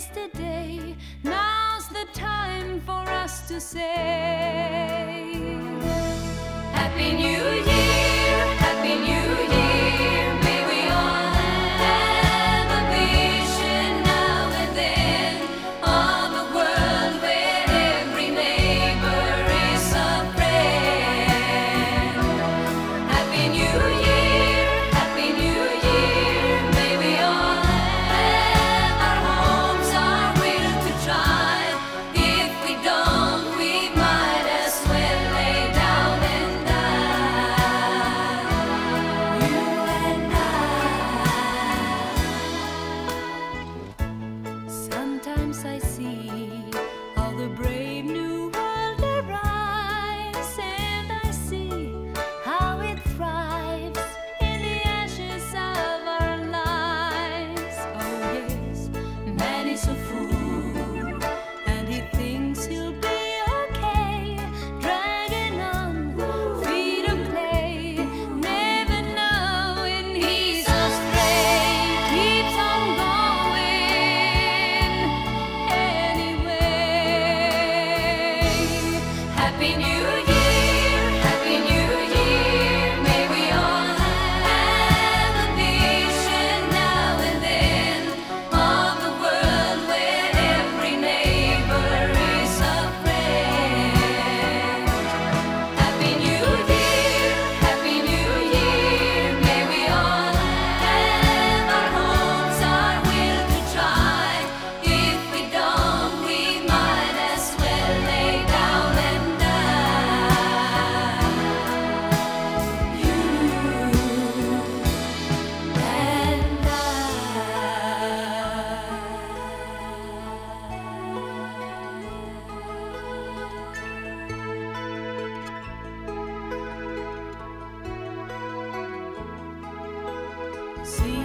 yesterday. Now's the time for us to say Happy New Year, Happy New Year. May we all have a vision now and then of a world where every neighbor is a friend. Happy New Year, Happy New Year. May we all have our homes, our will to try. If we don't, we might as well lay down and die. You and I. Sometimes I see how the brave new world arrives, and I see how it thrives in the ashes of our lives. Oh yes, man is a fool, and he thinks he'll be okay, dragging on feet of clay, never knowing he's astray. Keeps on going anyway. Happy New Year, Happy New Year. May we all have a vision now and then of a world where every neighbor is a friend. Happy New Year, Happy New Year. May we all have our homes, our will to try. If we don't, we might as well lay down and die. You and I. See